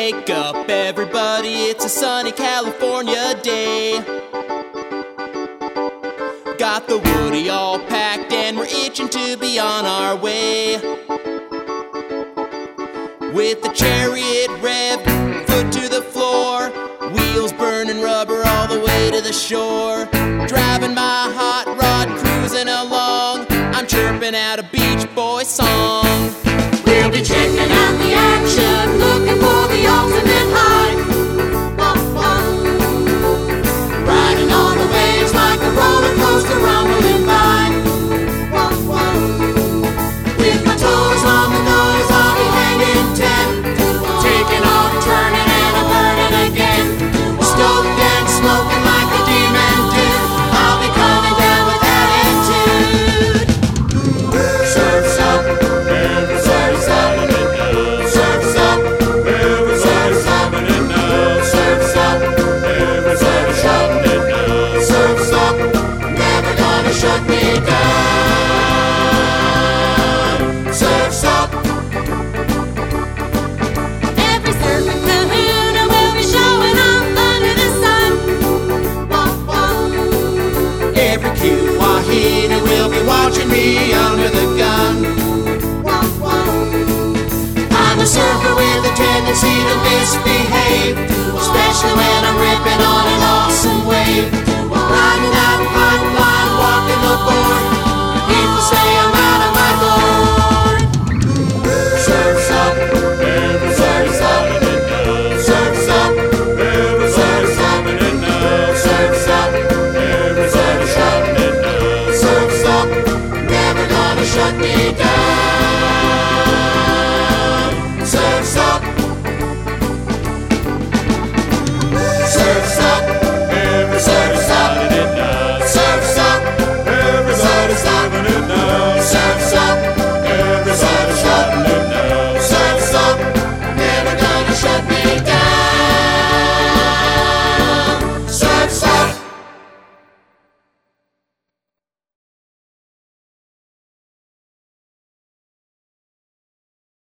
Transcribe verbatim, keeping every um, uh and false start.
Wake up everybody, it's a sunny California day. Got the woody all packed and we're itching to be on our way. With the chariot revved, foot to the floor, wheels burning rubber all the way to the shore. Driving my hot rod, cruising along, I'm chirping out a Beach Boy song. We'll be checking out the action, looking for the ultimate high. Riding on the waves like a roller coaster rumbling by. With my toes on the nose, I'll be hanging ten, taking off, turning, and I'm burning again. Stoked and smoking like a demon do, I'll be coming down with attitude. Surf's up, surf's up, surf's up, surf's up, surf's up, surf's up, surf's up, never gonna shut me down. Surf's up. Every surfing kahuna will be showing up under the sun. Every cute wahine will be watching me under the gun. I'm a surfer with a tendency to misbehave, especially when I'm ripping on an awesome wave.